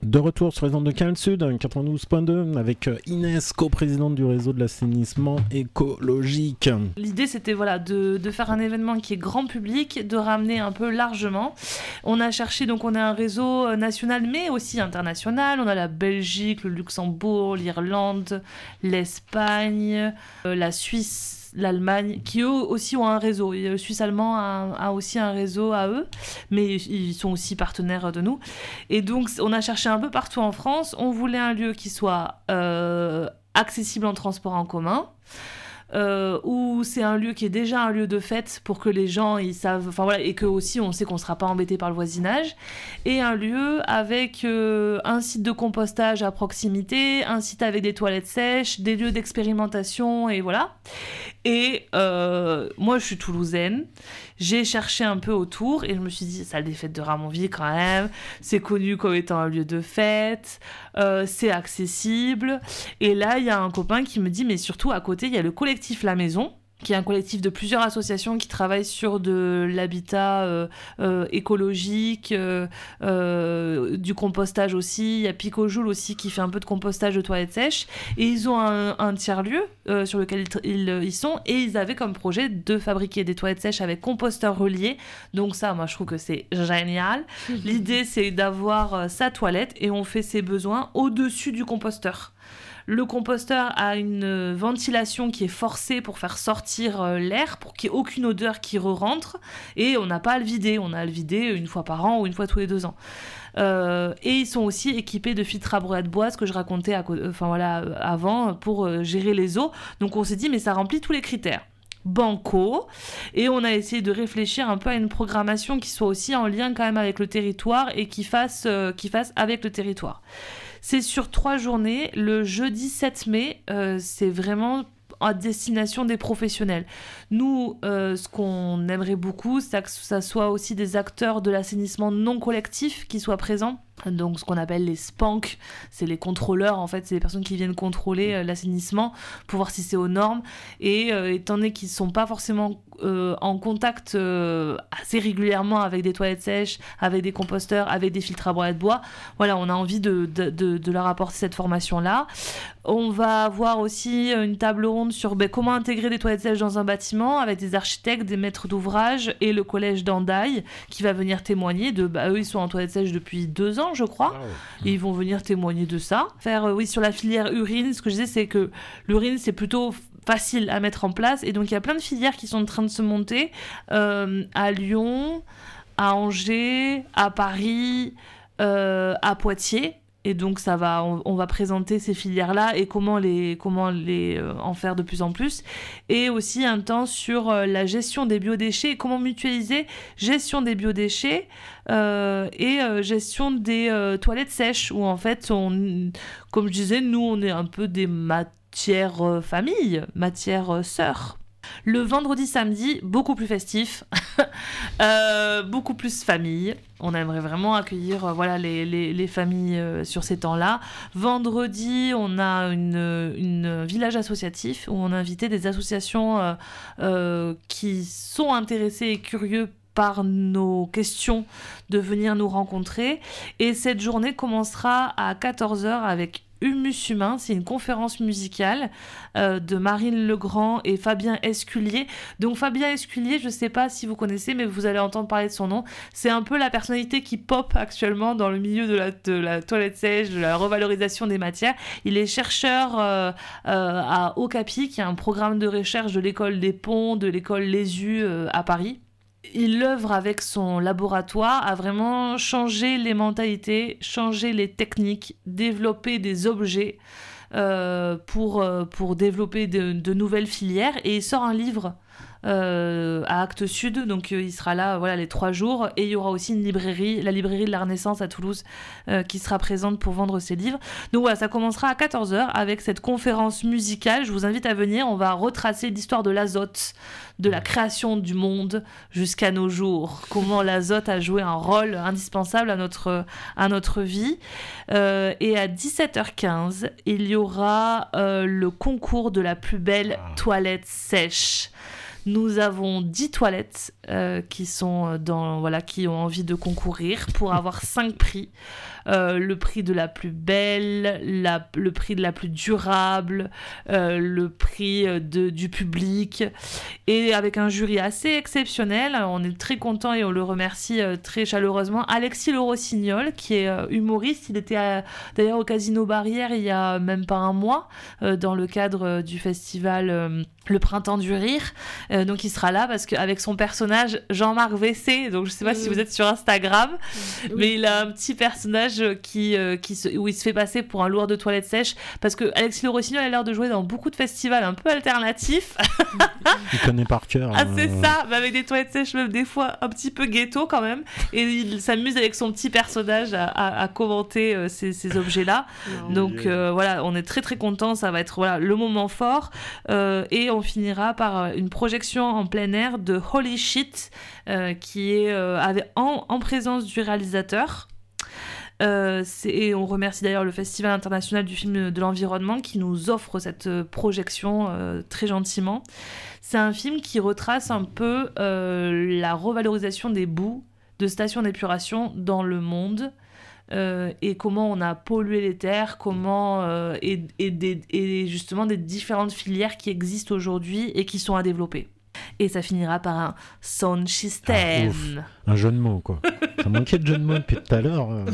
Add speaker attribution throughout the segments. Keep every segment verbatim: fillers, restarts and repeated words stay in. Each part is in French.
Speaker 1: De retour sur les ondes de Canal Sud, quatre-vingt-douze point deux, avec Inès, coprésidente du réseau de l'assainissement écologique.
Speaker 2: L'idée, c'était voilà, de, de faire un événement qui est grand public, de ramener un peu largement. On a cherché, donc on a un réseau national, mais aussi international. On a la Belgique, le Luxembourg, l'Irlande, l'Espagne, euh, la Suisse, l'Allemagne, qui eux aussi ont un réseau. Le Suisse allemand a, a aussi un réseau à eux, mais ils sont aussi partenaires de nous. Et donc, on a cherché un peu partout en France. On voulait un lieu qui soit euh, accessible en transport en commun, euh, où c'est un lieu qui est déjà un lieu de fête pour que les gens ils savent, enfin voilà, et que aussi on sait qu'on sera pas embêté par le voisinage, et un lieu avec euh, un site de compostage à proximité, un site avec des toilettes sèches, des lieux d'expérimentation, et voilà. Et euh, moi je suis toulousaine, j'ai cherché un peu autour et je me suis dit salle des fêtes de Ramonville quand même, c'est connu comme étant un lieu de fête, euh, c'est accessible, et là il y a un copain qui me dit mais surtout à côté il y a le collectif La Maison, qui est un collectif de plusieurs associations qui travaillent sur de l'habitat euh, euh, écologique, euh, euh, du compostage aussi. Il y a Picojoule aussi qui fait un peu de compostage de toilettes sèches. Et ils ont un, un tiers-lieu euh, sur lequel ils, ils, ils sont. Et ils avaient comme projet de fabriquer des toilettes sèches avec composteur relié. Donc ça, moi, je trouve que c'est génial. L'idée, c'est d'avoir euh, sa toilette et on fait ses besoins au-dessus du composteur. Le composteur a une ventilation qui est forcée pour faire sortir l'air, pour qu'il n'y ait aucune odeur qui re-rentre, et on n'a pas à le vider, on a à le vider une fois par an ou une fois tous les deux ans. Euh, et ils sont aussi équipés de filtres à brouillard de bois, ce que je racontais à, enfin, voilà, avant, pour gérer les eaux. Donc on s'est dit, mais ça remplit tous les critères. Banco, et on a essayé de réfléchir un peu à une programmation qui soit aussi en lien quand même avec le territoire et qui fasse, euh, qui fasse avec le territoire. C'est sur trois journées. Le jeudi sept mai, euh, c'est vraiment à destination des professionnels. Nous, euh, ce qu'on aimerait beaucoup, c'est que ça soit aussi des acteurs de l'assainissement non collectif qui soient présents. Donc ce qu'on appelle les SPANC, c'est les contrôleurs, en fait, c'est les personnes qui viennent contrôler euh, l'assainissement pour voir si c'est aux normes. Et euh, étant donné qu'ils ne sont pas forcément euh, en contact euh, assez régulièrement avec des toilettes sèches, avec des composteurs, avec des filtres à brouillard de bois, voilà, on a envie de, de, de, de leur apporter cette formation-là. On va avoir aussi une table ronde sur ben, comment intégrer des toilettes sèches dans un bâtiment avec des architectes, des maîtres d'ouvrage et le collège d'Andaille qui va venir témoigner de... Bah, eux, ils sont en toilettes sèches depuis deux ans, je crois. Oh. Et ils vont venir témoigner de ça. Faire, euh, oui, sur la filière urine, ce que je disais, c'est que l'urine, c'est plutôt facile à mettre en place. Et donc, il y a plein de filières qui sont en train de se monter euh, à Lyon, à Angers, à Paris, euh, à Poitiers. Et donc, ça va, on, on va présenter ces filières-là et comment les, comment les euh, en faire de plus en plus. Et aussi un temps sur euh, la gestion des biodéchets et comment mutualiser gestion des biodéchets euh, et euh, gestion des euh, toilettes sèches. Où en fait, on, comme je disais, nous, on est un peu des matières euh, famille, matières euh, sœurs. Le vendredi, samedi, beaucoup plus festif, euh, beaucoup plus famille. On aimerait vraiment accueillir euh, voilà, les, les, les familles euh, sur ces temps-là. Vendredi, on a une, une village associatif où on a invité des associations euh, euh, qui sont intéressées et curieux par nos questions de venir nous rencontrer. Et cette journée commencera à quatorze heures avec Humus Humain, c'est une conférence musicale euh, de Marine Legrand et Fabien Esculier. Donc Fabien Esculier, je ne sais pas si vous connaissez, mais vous allez entendre parler de son nom. C'est un peu la personnalité qui pop actuellement dans le milieu de la, de la toilette sèche, de la revalorisation des matières. Il est chercheur euh, euh, à Okapi, qui est un programme de recherche de l'école des Ponts, de l'école Les U euh, à Paris. Il œuvre avec son laboratoire à vraiment changer les mentalités, changer les techniques, développer des objets euh, pour, euh, pour développer de, de nouvelles filières. Et il sort un livre euh, à Actes Sud, donc euh, il sera là voilà, les trois jours. Et il y aura aussi une librairie, la librairie de la Renaissance à Toulouse, euh, qui sera présente pour vendre ses livres. Donc voilà, ça commencera à quatorze heures avec cette conférence musicale. Je vous invite à venir, on va retracer l'histoire de l'azote, de la création du monde jusqu'à nos jours. Comment l'azote a joué un rôle indispensable à notre, à notre vie. Euh, et à dix-sept heures quinze, il y aura euh, le concours de la plus belle toilette sèche. Nous avons dix toilettes euh, qui sont dans, voilà, qui ont envie de concourir pour avoir cinq prix. Euh, le prix de la plus belle, la, le prix de la plus durable, euh, le prix de, du public, et avec un jury assez exceptionnel. On est très content et on le remercie euh, très chaleureusement. Alexis Le Rossignol, qui est euh, humoriste, il était à, d'ailleurs au Casino Barrière il y a même pas un mois, euh, dans le cadre euh, du festival euh, Le Printemps du Rire. Euh, donc il sera là parce qu'avec son personnage Jean-Marc V C, donc je sais pas mmh. si vous êtes sur Instagram, mmh. mais il a un petit personnage qui, euh, qui se, où il se fait passer pour un loueur de toilettes sèches, parce que Alexis Le Rossignol a l'air de jouer dans beaucoup de festivals un peu alternatifs.
Speaker 1: Il connaît par cœur.
Speaker 2: Ah,
Speaker 1: euh...
Speaker 2: c'est ça, mais avec des toilettes sèches même des fois un petit peu ghetto quand même, et il s'amuse avec son petit personnage à, à, à commenter euh, ces, ces objets-là. Non, donc euh, voilà, on est très très contents, ça va être voilà, le moment fort, euh, et on finira par une projection en plein air de Holy Shit, euh, qui est euh, avec, en, en présence du réalisateur. Euh, c'est, et on remercie d'ailleurs le Festival international du film de l'environnement qui nous offre cette projection euh, très gentiment. C'est un film qui retrace un peu euh, la revalorisation des boues de stations d'épuration dans le monde, euh, et comment on a pollué les terres, comment euh, et, et, des, et justement des différentes filières qui existent aujourd'hui et qui sont à développer. Et ça finira par un sound system.
Speaker 1: Ah, un jeu de mots, quoi. Ça manquait de jeu de mots depuis tout à l'heure. Euh...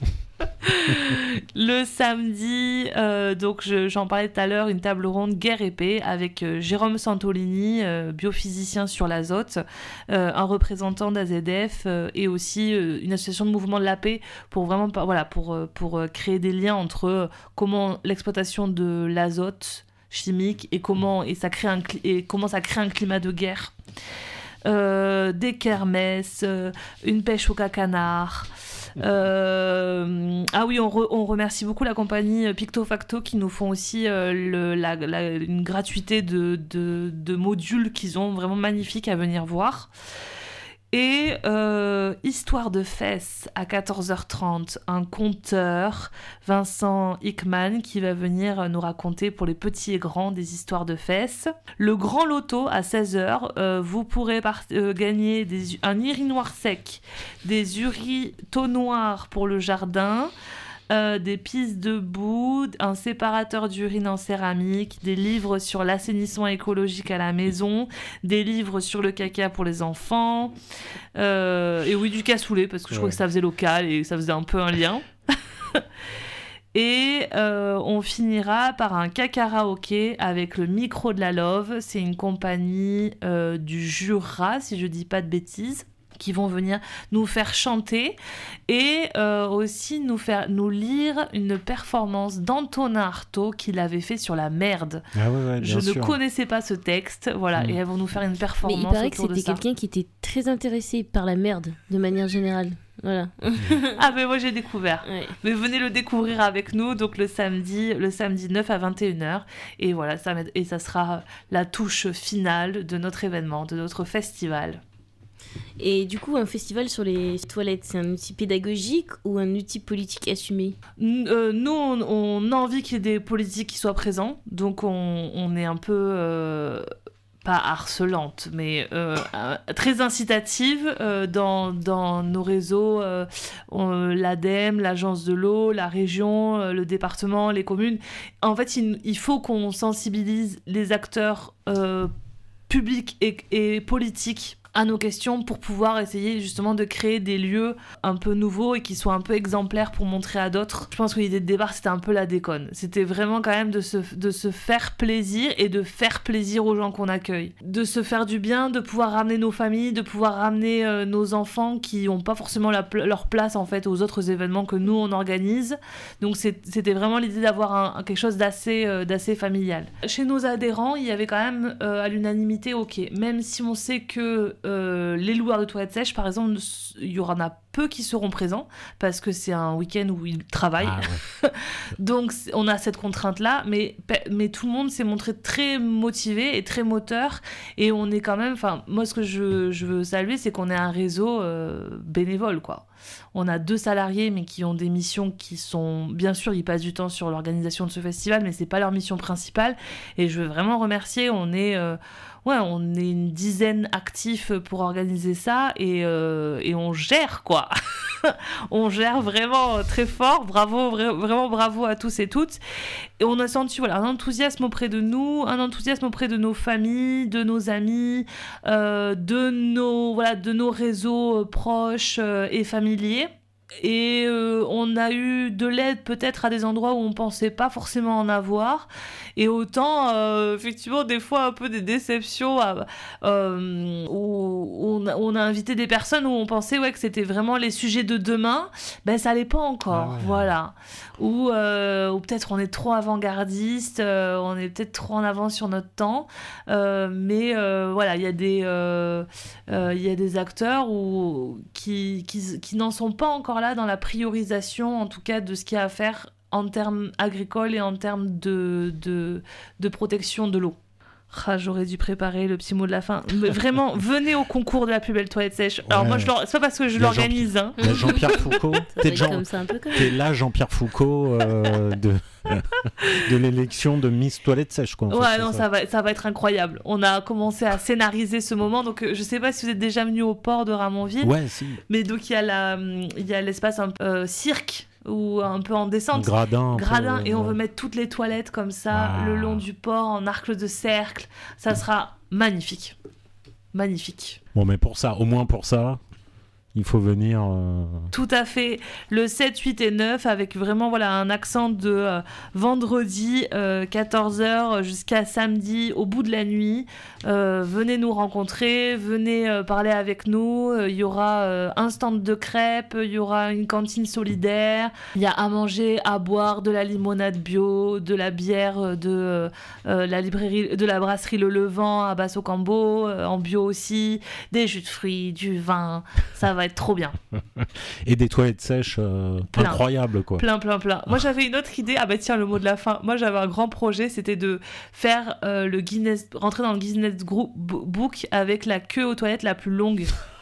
Speaker 2: Le samedi, euh, donc je, j'en parlais tout à l'heure, une table ronde guerre et paix avec euh, Jérôme Santolini, euh, biophysicien sur l'azote, euh, un représentant d'A Z F euh, et aussi euh, une association de mouvement de la paix pour vraiment voilà, pour, pour euh, créer des liens entre euh, comment l'exploitation de l'azote chimique et comment, et ça crée un, et comment ça crée un climat de guerre. Euh, des kermesses, euh, une pêche au cacanard. Euh, ah oui, on, re, on remercie beaucoup la compagnie Picto Facto qui nous font aussi euh, le, la, la, une gratuité de, de, de modules qu'ils ont vraiment magnifiques à venir voir. Et euh, Histoire de fesses à quatorze heures trente, un conteur, Vincent Hickman, qui va venir nous raconter pour les petits et grands des histoires de fesses. Le Grand Loto à seize heures, euh, vous pourrez part- euh, gagner des, un urinoir sec, des urinoirs noirs pour le jardin, Euh, des pistes de boue, un séparateur d'urine en céramique, des livres sur l'assainissement écologique à la maison, des livres sur le caca pour les enfants, euh, et oui, du cassoulet, parce que je ouais. crois que ça faisait local et ça faisait un peu un lien. Et euh, on finira par un karaoké avec le Micro de la Love. C'est une compagnie euh, du Jura, si je dis pas de bêtises, qui vont venir nous faire chanter et euh, aussi nous faire nous lire une performance d'Antonin Artaud qu'il avait fait sur la merde.
Speaker 1: Ah ouais, ouais, bien
Speaker 2: Je
Speaker 1: sûr.
Speaker 2: ne connaissais pas ce texte, voilà, mmh. et elles vont nous faire une performance.
Speaker 3: Mais il paraît que
Speaker 2: autour de
Speaker 3: c'était
Speaker 2: ça.
Speaker 3: quelqu'un qui était très intéressé par la merde de manière générale. Voilà.
Speaker 2: Ah mais moi j'ai découvert. Ouais. Mais venez le découvrir avec nous, donc le samedi, le samedi neuf à vingt et une heures, et voilà, ça et ça sera la touche finale de notre événement, de notre festival.
Speaker 3: Et du coup, un festival sur les toilettes, c'est un outil pédagogique ou un outil politique assumé ?
Speaker 2: euh, Nous, on, on a envie qu'il y ait des politiques qui soient présents, donc on, on est un peu... Euh, pas harcelante, mais euh, très incitative euh, dans, dans nos réseaux, euh, on, l'A D E M, l'Agence de l'eau, la région, euh, le département, les communes. En fait, il, il faut qu'on sensibilise les acteurs euh, publics et, et politiques à nos questions pour pouvoir essayer justement de créer des lieux un peu nouveaux et qui soient un peu exemplaires pour montrer à d'autres. Je pense que l'idée de départ, c'était un peu la déconne. C'était vraiment quand même de se, de se faire plaisir et de faire plaisir aux gens qu'on accueille. De se faire du bien, de pouvoir ramener nos familles, de pouvoir ramener euh, nos enfants qui n'ont pas forcément la, leur place en fait aux autres événements que nous on organise. Donc c'est, c'était vraiment l'idée d'avoir un, quelque chose d'assez, euh, d'assez familial. Chez nos adhérents, il y avait quand même euh, à l'unanimité, ok, même si on sait que Euh, les loueurs de toilettes sèches, par exemple, il y en a peu qui seront présents parce que c'est un week-end où ils travaillent. Ah ouais. Donc, on a cette contrainte-là, mais, mais tout le monde s'est montré très motivé et très moteur. Et on est quand même... Enfin, moi, ce que je, je veux saluer, c'est qu'on est un réseau euh, bénévole, quoi. On a deux salariés, mais qui ont des missions qui sont... Bien sûr, ils passent du temps sur l'organisation de ce festival, mais c'est pas leur mission principale. Et je veux vraiment remercier. On est... Euh, ouais, on est une dizaine actifs pour organiser ça et, euh, et on gère, quoi. On gère vraiment très fort. Bravo, vra- vraiment bravo à tous et toutes. Et on a senti voilà, un enthousiasme auprès de nous, un enthousiasme auprès de nos familles, de nos amis, euh, de, nos, voilà, de nos réseaux proches euh, et familiers. Et euh, on a eu de l'aide peut-être à des endroits où on pensait pas forcément en avoir, et autant euh, effectivement des fois un peu des déceptions à, euh, où on a, on a invité des personnes où on pensait ouais, que c'était vraiment les sujets de demain, ben ça l'est pas encore, ah ouais. Voilà, ou, euh, ou peut-être on est trop avant-gardiste, euh, on est peut-être trop en avance sur notre temps, euh, mais euh, voilà, il y a des euh, euh, il y a des acteurs où, qui, qui, qui n'en sont pas encore là dans la priorisation, en tout cas, de ce qu'il y a à faire en termes agricoles et en termes de, de, de protection de l'eau. Ah, j'aurais dû préparer le petit mot de la fin. Mais vraiment, venez au concours de la plus belle toilette sèche. Alors ouais. Moi, je c'est pas parce que je l'organise. Jean... Hein.
Speaker 1: Il y a Jean-Pierre Foucault. T'es, Jean... comme ça, un peu comme... T'es là, Jean-Pierre Foucault euh, de... de l'élection de Miss Toilette Sèche, quoi. En
Speaker 2: ouais,
Speaker 1: fait,
Speaker 2: non, ça. ça va, ça va être incroyable. On a commencé à scénariser ce moment. Donc, je sais pas si vous êtes déjà venu au port de Ramonville.
Speaker 1: Ouais, si.
Speaker 2: Mais donc, il y a la, il y a l'espace un euh, cirque. Ou un peu en descente.
Speaker 1: Gradin.
Speaker 2: Gradin.
Speaker 1: Peu,
Speaker 2: et on
Speaker 1: ouais.
Speaker 2: veut mettre toutes les toilettes comme ça, ah. le long du port, en arc de cercle. Ça sera magnifique. Magnifique.
Speaker 1: Bon, mais pour ça, au moins pour ça, il faut venir... Euh...
Speaker 2: Tout à fait. Le sept, huit et neuf, avec vraiment voilà, un accent de euh, vendredi, euh, quatorze heures jusqu'à samedi, au bout de la nuit. Euh, venez nous rencontrer, venez euh, parler avec nous. Il euh, y aura euh, un stand de crêpes, il y aura une cantine solidaire. Il y a à manger, à boire, de la limonade bio, de la bière de euh, la librairie, de la brasserie Le Levant à Basso-Cambo, euh, en bio aussi, des jus de fruits, du vin. Ça va être trop bien.
Speaker 1: Et des toilettes sèches euh, incroyables, quoi.
Speaker 2: Plein, plein, plein. Moi, j'avais une autre idée. Ah bah tiens, le mot de la fin. Moi, j'avais un grand projet, c'était de faire euh, le Guinness, rentrer dans le Guinness Book avec la queue aux toilettes la plus longue.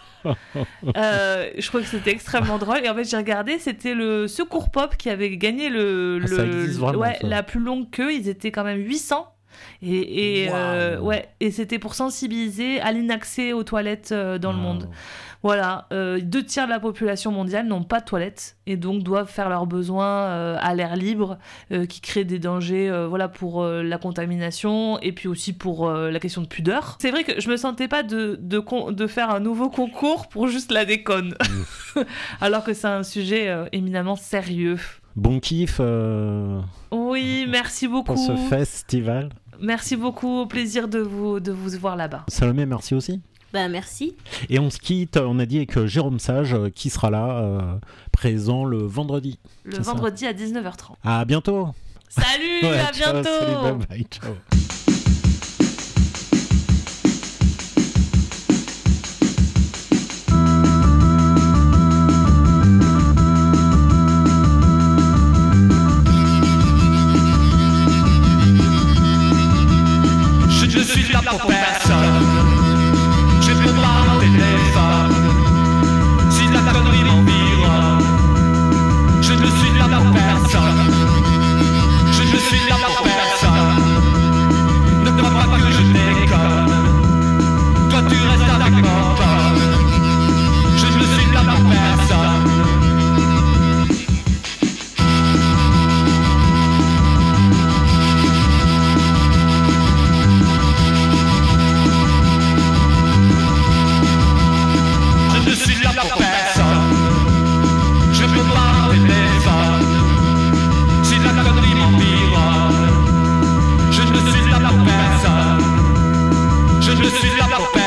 Speaker 2: euh, je crois que c'était extrêmement drôle. Et en fait, j'ai regardé, c'était le Secours Pop qui avait gagné le,
Speaker 1: ah,
Speaker 2: le,
Speaker 1: ça existe vraiment,
Speaker 2: ouais,
Speaker 1: ça.
Speaker 2: La plus longue queue. Ils étaient quand même huit cents. Et, et, wow. euh, ouais, et c'était pour sensibiliser à l'inaccès aux toilettes euh, dans wow. le monde. Voilà, euh, deux tiers de la population mondiale n'ont pas de toilettes et donc doivent faire leurs besoins euh, à l'air libre, euh, qui crée des dangers euh, voilà, pour euh, la contamination et puis aussi pour euh, la question de pudeur. C'est vrai que je me sentais pas de, de, con- de faire un nouveau concours pour juste la déconne, alors que c'est un sujet euh, éminemment sérieux.
Speaker 1: Bon kiff. Euh...
Speaker 2: Oui, merci beaucoup.
Speaker 1: Pour ce festival.
Speaker 2: Merci beaucoup, au plaisir de vous, de vous voir là-bas.
Speaker 1: Salomé, merci aussi.
Speaker 3: Bah, merci.
Speaker 1: Et on se quitte, on a dit avec Jérôme Sage euh, qui sera là, euh, présent le vendredi.
Speaker 2: Le vendredi ça à dix-neuf heures trente.
Speaker 1: À bientôt.
Speaker 2: Salut,
Speaker 1: ouais,
Speaker 2: à
Speaker 1: ciao,
Speaker 2: bientôt.
Speaker 1: Salut, bye bye, ciao.
Speaker 4: Je suis là pour personne. Je peux pas au téléphone. Si la connerie m'environne, je ne suis là pour personne. Je ne suis là pour personne. Ne crois pas que je déconne. Toi tu restes avec mon pote. Je ne suis là pour personne. Je suis là pour personne. Je peux pas au téléphone. Si la connerie m'environne, je ne suis là pour personne. Je ne suis là pour personne.